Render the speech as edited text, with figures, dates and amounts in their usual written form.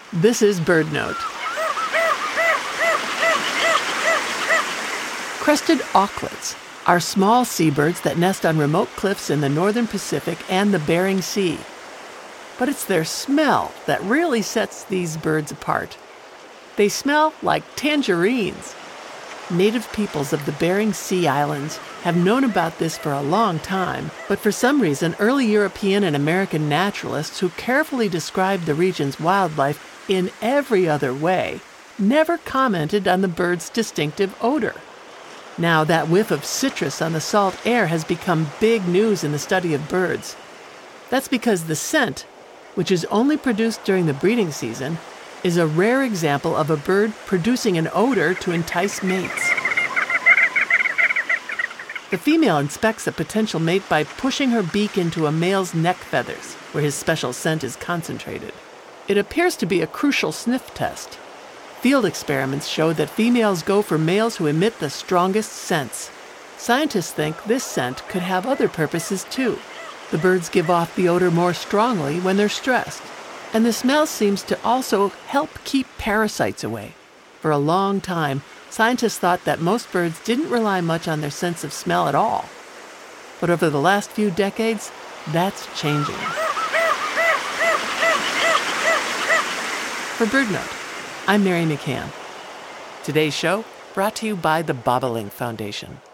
This is BirdNote. Crested auklets are small seabirds that nest on remote cliffs in the northern Pacific and the Bering Sea. But it's their smell that really sets these birds apart. They smell like tangerines. Native peoples of the Bering Sea Islands have known about this for a long time, but for some reason, early European and American naturalists who carefully described the region's wildlife in every other way never commented on the bird's distinctive odor. Now, that whiff of citrus on the salt air has become big news in the study of birds. That's because the scent, which is only produced during the breeding season, is a rare example of a bird producing an odor to entice mates. The female inspects a potential mate by pushing her beak into a male's neck feathers, where his special scent is concentrated. It appears to be a crucial sniff test. Field experiments show that females go for males who emit the strongest scents. Scientists think this scent could have other purposes too. The birds give off the odor more strongly when they're stressed. And the smell seems to also help keep parasites away. For a long time, scientists thought that most birds didn't rely much on their sense of smell at all. But over the last few decades, that's changing. For BirdNote, I'm Mary McCann. Today's show brought to you by the Bobolink Foundation.